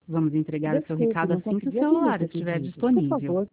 Vamos entregar o seu Desculpe, recado não assim que o consegui atender celular seu estiver pedido. Por disponível. favor,